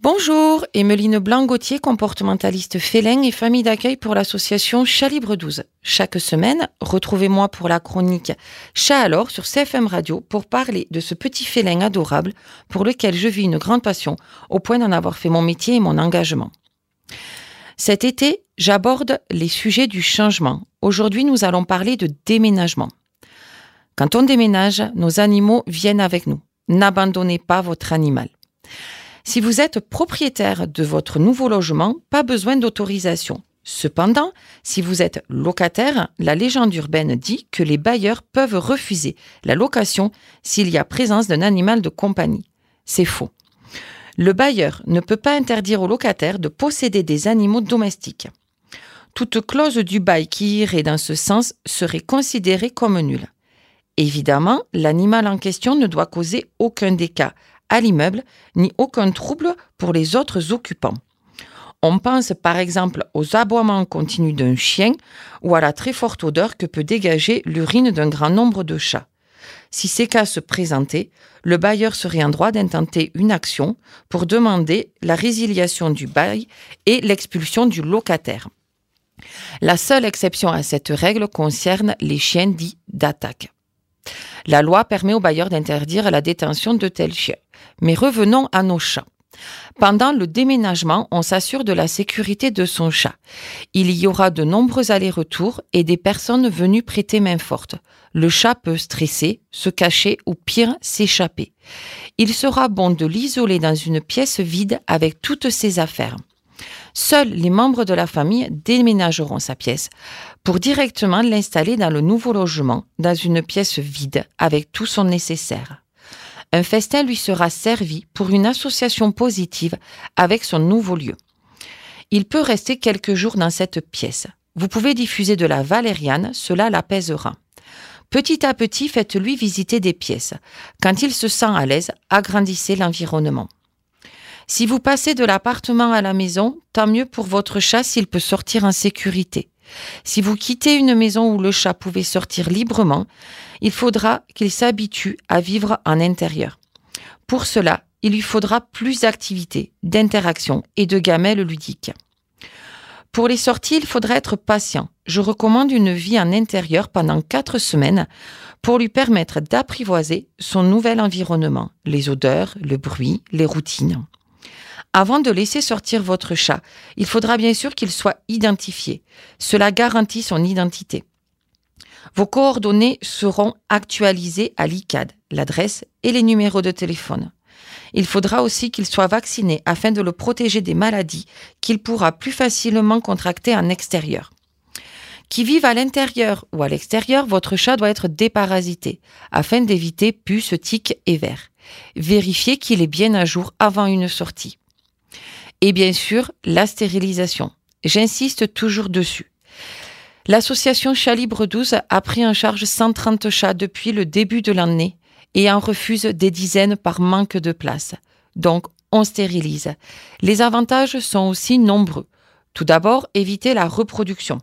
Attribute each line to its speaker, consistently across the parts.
Speaker 1: Bonjour, Emeline Blanc-Gauthier, comportementaliste félin et famille d'accueil pour l'association Chat Libre 12. Chaque semaine, retrouvez-moi pour la chronique Chat alors sur CFM Radio pour parler de ce petit félin adorable pour lequel je vis une grande passion au point d'en avoir fait mon métier et mon engagement. Cet été, j'aborde les sujets du changement. Aujourd'hui, nous allons parler de déménagement. Quand on déménage, nos animaux viennent avec nous. N'abandonnez pas votre animal. Si vous êtes propriétaire de votre nouveau logement, pas besoin d'autorisation. Cependant, si vous êtes locataire, la légende urbaine dit que les bailleurs peuvent refuser la location s'il y a présence d'un animal de compagnie. C'est faux. Le bailleur ne peut pas interdire aux locataires de posséder des animaux domestiques. Toute clause du bail qui irait dans ce sens serait considérée comme nulle. Évidemment, l'animal en question ne doit causer aucun dégât à l'immeuble, ni aucun trouble pour les autres occupants. On pense par exemple aux aboiements continus d'un chien ou à la très forte odeur que peut dégager l'urine d'un grand nombre de chats. Si ces cas se présentaient, le bailleur serait en droit d'intenter une action pour demander la résiliation du bail et l'expulsion du locataire. La seule exception à cette règle concerne les chiens dits d'attaque. La loi permet au bailleur d'interdire la détention de tels chiens. Mais revenons à nos chats. Pendant le déménagement, on s'assure de la sécurité de son chat. Il y aura de nombreux allers-retours et des personnes venues prêter main forte. Le chat peut stresser, se cacher ou pire, s'échapper. Il sera bon de l'isoler dans une pièce vide avec toutes ses affaires. Seuls les membres de la famille déménageront sa pièce pour directement l'installer dans le nouveau logement, dans une pièce vide avec tout son nécessaire. Un festin lui sera servi pour une association positive avec son nouveau lieu. Il peut rester quelques jours dans cette pièce. Vous pouvez diffuser de la valériane, cela l'apaisera. Petit à petit, faites-lui visiter des pièces. Quand il se sent à l'aise, agrandissez l'environnement. Si vous passez de l'appartement à la maison, tant mieux pour votre chat s'il peut sortir en sécurité. Si vous quittez une maison où le chat pouvait sortir librement, il faudra qu'il s'habitue à vivre en intérieur. Pour cela, il lui faudra plus d'activités, d'interactions et de gamelles ludiques. Pour les sorties, il faudra être patient. Je recommande une vie en intérieur pendant 4 semaines pour lui permettre d'apprivoiser son nouvel environnement, les odeurs, le bruit, les routines. Avant de laisser sortir votre chat, il faudra bien sûr qu'il soit identifié. Cela garantit son identité. Vos coordonnées seront actualisées à l'ICAD, l'adresse et les numéros de téléphone. Il faudra aussi qu'il soit vacciné afin de le protéger des maladies qu'il pourra plus facilement contracter en extérieur. Qu'il vive à l'intérieur ou à l'extérieur, votre chat doit être déparasité afin d'éviter puces, tiques et vers. Vérifiez qu'il est bien à jour avant une sortie. Et bien sûr, la stérilisation. J'insiste toujours dessus. L'association Chat Libre 12 a pris en charge 130 chats depuis le début de l'année et en refuse des dizaines par manque de place. Donc, on stérilise. Les avantages sont aussi nombreux. Tout d'abord, éviter la reproduction.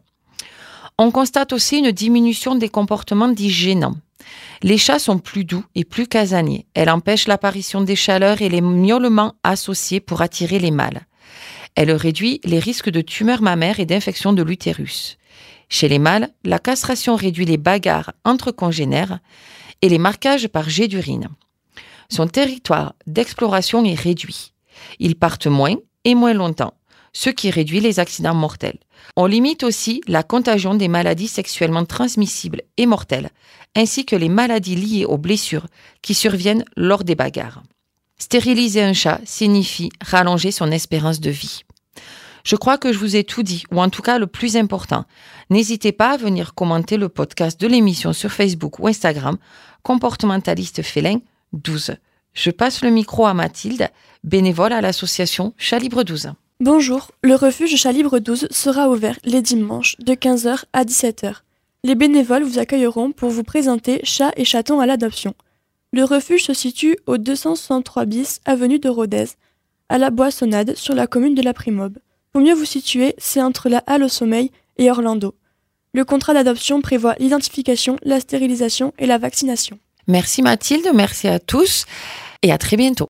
Speaker 1: On constate aussi une diminution des comportements dits gênants. Les chats sont plus doux et plus casaniers. Elle empêche l'apparition des chaleurs et les miaulements associés pour attirer les mâles. Elle réduit les risques de tumeurs mammaires et d'infection de l'utérus. Chez les mâles, la castration réduit les bagarres entre congénères et les marquages par jet d'urine. Son territoire d'exploration est réduit. Ils partent moins et moins longtemps, ce qui réduit les accidents mortels. On limite aussi la contagion des maladies sexuellement transmissibles et mortelles, ainsi que les maladies liées aux blessures qui surviennent lors des bagarres. Stériliser un chat signifie rallonger son espérance de vie. Je crois que je vous ai tout dit, ou en tout cas le plus important. N'hésitez pas à venir commenter le podcast de l'émission sur Facebook ou Instagram, Comportementaliste Félin 12. Je passe le micro à Mathilde, bénévole à l'association Chat Libre 12.
Speaker 2: Bonjour, le refuge Chat Libre 12 sera ouvert les dimanches de 15h à 17h. Les bénévoles vous accueilleront pour vous présenter chats et chatons à l'adoption. Le refuge se situe au 263 bis avenue de Rodez, à la Boissonnade, sur la commune de la Primaube. Pour mieux vous situer, c'est entre la Halle au Sommeil et Orlando. Le contrat d'adoption prévoit l'identification, la stérilisation et la vaccination.
Speaker 1: Merci Mathilde, merci à tous et à très bientôt.